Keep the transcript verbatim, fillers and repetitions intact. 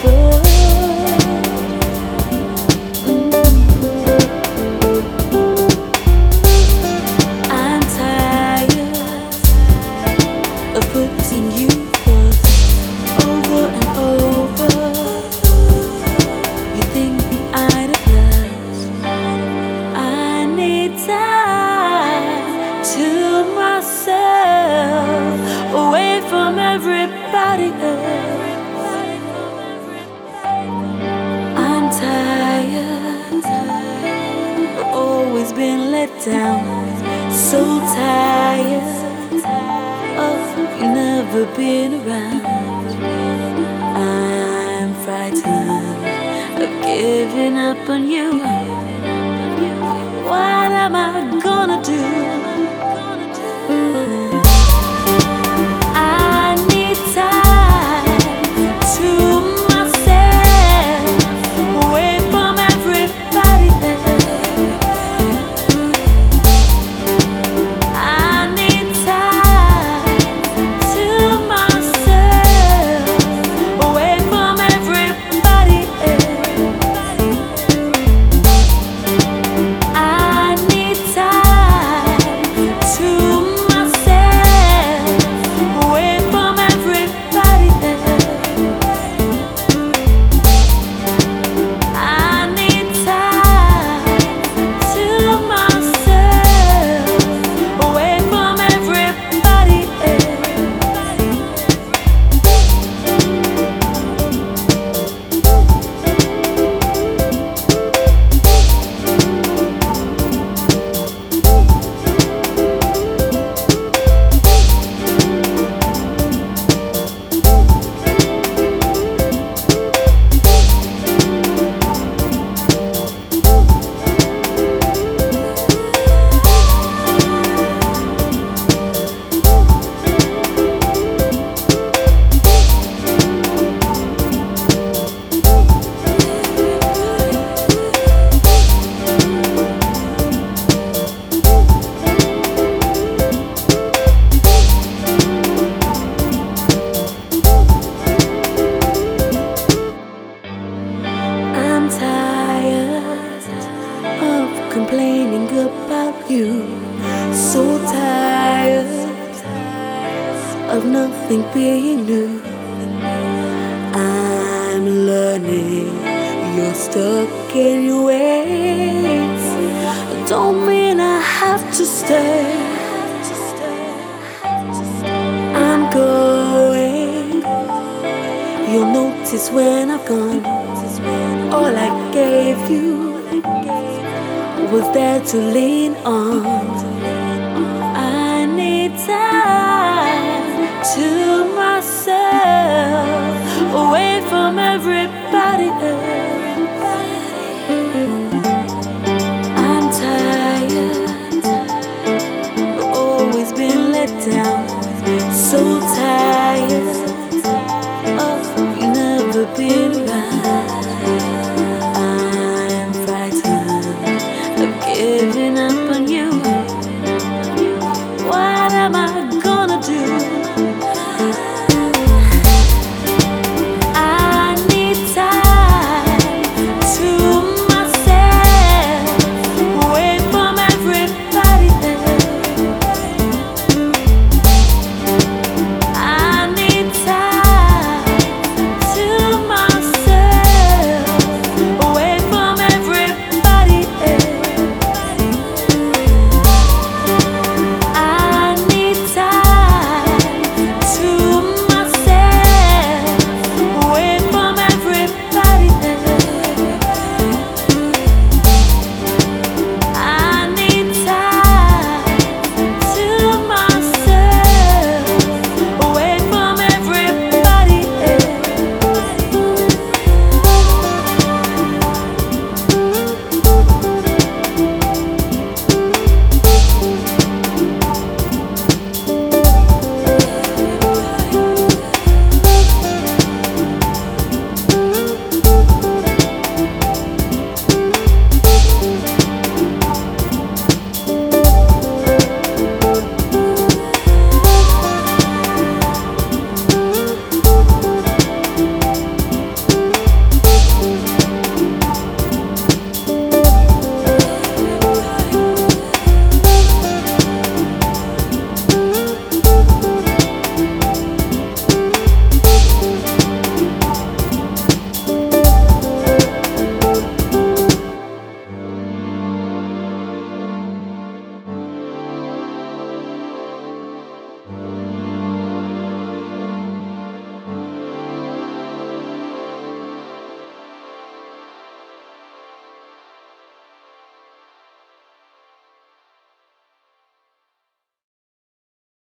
I'm tired of putting you first over and over. You think I'd have less? I need time to myself, away from everybody else. I'm tired of always being let down. So tired of you never being around. I'm frightened of giving up on you. What am I gonna do? I need time to myself, away from everybody else. I need time to myself, away from everybody else. I need time to myself, away from everybody else. I need time to myself, away from everybody I'm tired of complaining about you. So tired of nothing being new. I'm learning you're stuck in your ways. Don't mean I have to stay. I'm going. You'll notice when I've gone. All I gave you was there to lean on. I need time to myself, away from everybody else.